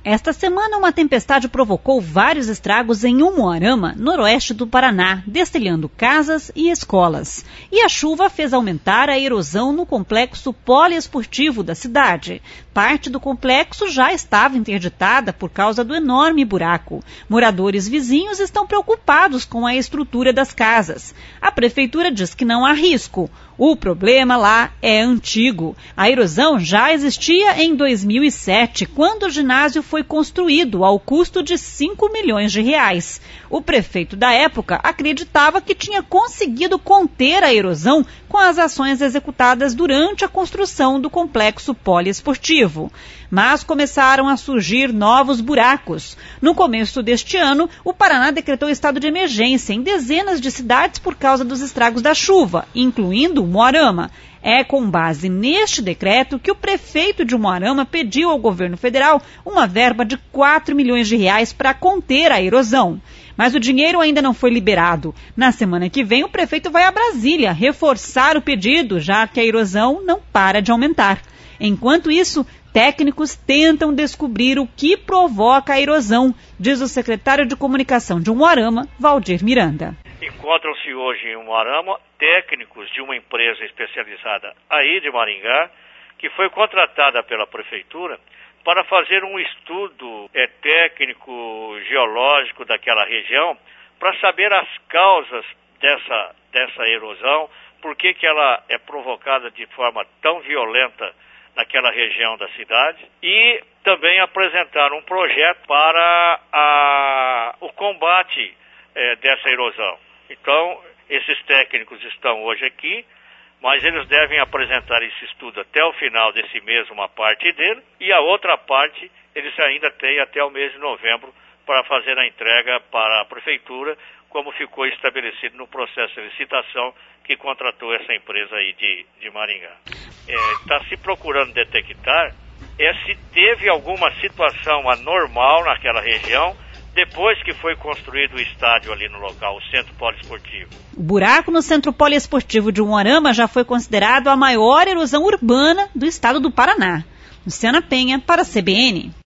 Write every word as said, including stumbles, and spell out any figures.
Esta semana, uma tempestade provocou vários estragos em Umuarama, noroeste do Paraná, destelhando casas e escolas. E a chuva fez aumentar a erosão no complexo poliesportivo da cidade. Parte do complexo já estava interditada por causa do enorme buraco. Moradores vizinhos estão preocupados com a estrutura das casas. A prefeitura diz que não há risco. O problema lá é antigo. A erosão já existia em dois mil e sete, quando o ginásio foi construído ao custo de cinco milhões de reais. O prefeito da época acreditava que tinha conseguido conter a erosão com as ações executadas durante a construção do complexo poliesportivo. Mas começaram a surgir novos buracos. No começo deste ano, o Paraná decretou estado de emergência em dezenas de cidades por causa dos estragos da chuva, incluindo Umuarama. É com base neste decreto que o prefeito de Umuarama pediu ao governo federal uma verba de quatro milhões de reais para conter a erosão. Mas o dinheiro ainda não foi liberado. Na semana que vem, o prefeito vai a Brasília reforçar o pedido, já que a erosão não para de aumentar. Enquanto isso, técnicos tentam descobrir o que provoca a erosão, diz o secretário de Comunicação de Umuarama, Valdir Miranda. Encontram-se hoje em Umuarama técnicos de uma empresa especializada aí de Maringá, que foi contratada pela prefeitura para fazer um estudo é, técnico, geológico daquela região, para saber as causas dessa, dessa erosão, por que que ela é provocada de forma tão violenta naquela região da cidade, e também apresentar um projeto para a, o combate é, dessa erosão. Então, esses técnicos estão hoje aqui, mas eles devem apresentar esse estudo até o final desse mês, uma parte dele, e a outra parte eles ainda têm até o mês de novembro para fazer a entrega para a prefeitura, como ficou estabelecido no processo de licitação que contratou essa empresa aí de, de Maringá. Está é, se procurando detectar é se teve alguma situação anormal naquela região depois que foi construído o estádio ali no local, o Centro Poliesportivo. O buraco no Centro Poliesportivo de Umuarama já foi considerado a maior erosão urbana do estado do Paraná. Luciana Penha, para a C B N.